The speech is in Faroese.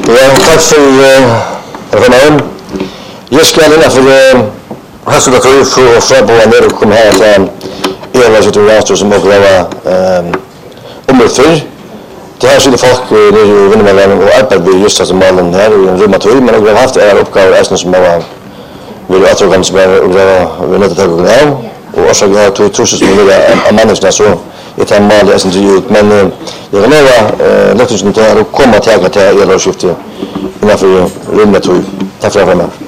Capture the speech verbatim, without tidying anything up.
Ja, tack för förnöjden. Jag ska gärna för hast du da för för Freiburg när du kom här till era situationer som också var omöjligt. Det här skulle folk nu vinna med och arbeta just som malen här i en rumatur men vi har haft era uppgifter som var vill att organisa med vi nötte ta gå och så går det två som är managna så ett av målen som du men jag vill nog låta oss inte komma till att göra skifte innanför rumatur. Tack för det.